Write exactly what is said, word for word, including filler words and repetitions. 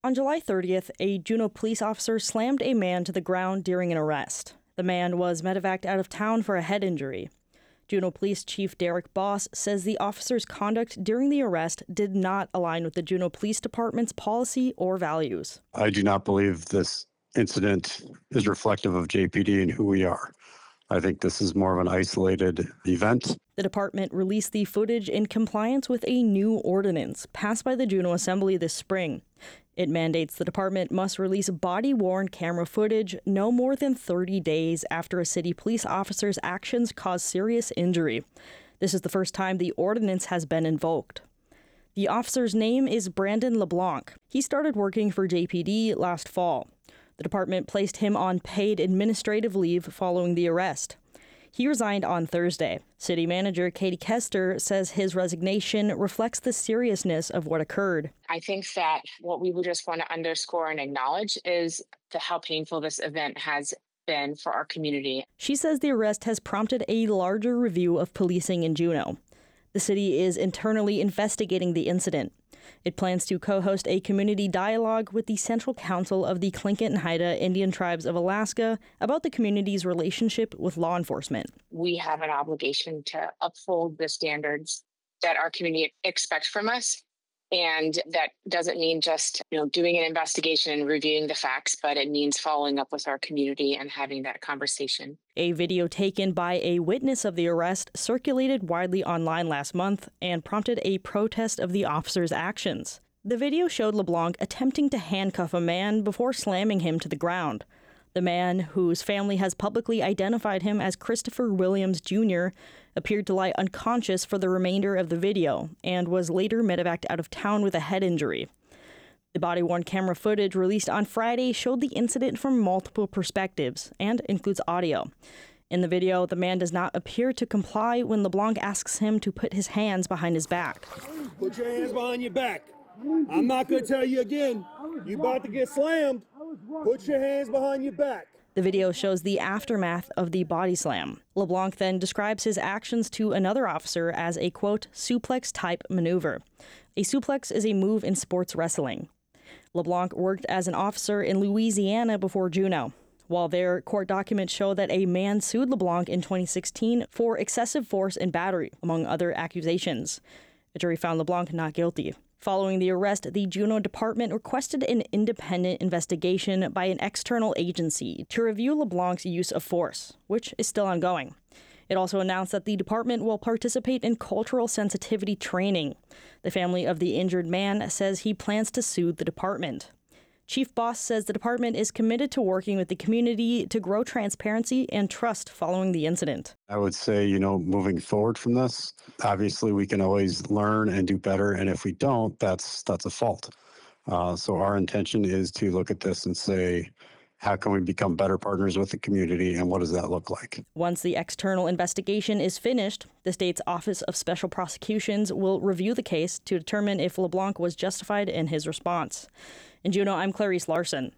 On July thirtieth, a Juneau police officer slammed a man to the ground during an arrest. The man was medevaced out of town for a head injury. Juneau Police Chief Derek Boss says the officer's conduct during the arrest did not align with the Juneau Police Department's policy or values. I do not believe this incident is reflective of J P D and who we are. I think this is more of an isolated event. The department released the footage in compliance with a new ordinance passed by the Juneau Assembly this spring. It mandates the department must release body-worn camera footage no more than thirty days after a city police officer's actions cause serious injury. This is the first time the ordinance has been invoked. The officer's name is Brandon LeBlanc. He started working for J P D last fall. The department placed him on paid administrative leave following the arrest. He resigned on Thursday. City Manager Katie Kester says his resignation reflects the seriousness of what occurred. I think that what we would just want to underscore and acknowledge is the how painful this event has been for our community. She says the arrest has prompted a larger review of policing in Juneau. The city is internally investigating the incident. It plans to co-host a community dialogue with the Central Council of the Tlingit and Haida Indian Tribes of Alaska about the community's relationship with law enforcement. We have an obligation to uphold the standards that our community expects from us. And that doesn't mean just, you know, doing an investigation and reviewing the facts, but it means following up with our community and having that conversation. A video taken by a witness of the arrest circulated widely online last month and prompted a protest of the officer's actions. The video showed LeBlanc attempting to handcuff a man before slamming him to the ground. The man, whose family has publicly identified him as Christopher Williams Junior, appeared to lie unconscious for the remainder of the video and was later medevaced out of town with a head injury. The body-worn camera footage released on Friday showed the incident from multiple perspectives and includes audio. In the video, the man does not appear to comply when LeBlanc asks him to put his hands behind his back. Put your hands behind your back. I'm not going to tell you again. You about to get slammed. Put your hands behind your back. The video shows the aftermath of the body slam. LeBlanc then describes his actions to another officer as a, quote, suplex-type maneuver. A suplex is a move in sports wrestling. LeBlanc worked as an officer in Louisiana before Juneau. While there, court documents show that a man sued LeBlanc in twenty sixteen for excessive force and battery, among other accusations. A jury found LeBlanc not guilty. Following the arrest, the Juneau Department requested an independent investigation by an external agency to review LeBlanc's use of force, which is still ongoing. It also announced that the department will participate in cultural sensitivity training. The family of the injured man says he plans to sue the department. Chief Boss says the department is committed to working with the community to grow transparency and trust following the incident. I would say, you know, moving forward from this, obviously we can always learn and do better. And if we don't, that's that's a fault. Uh, so our intention is to look at this and say, how can we become better partners with the community, and what does that look like? Once the external investigation is finished, the state's Office of Special Prosecutions will review the case to determine if LeBlanc was justified in his response. In Juneau, I'm Clarice Larson.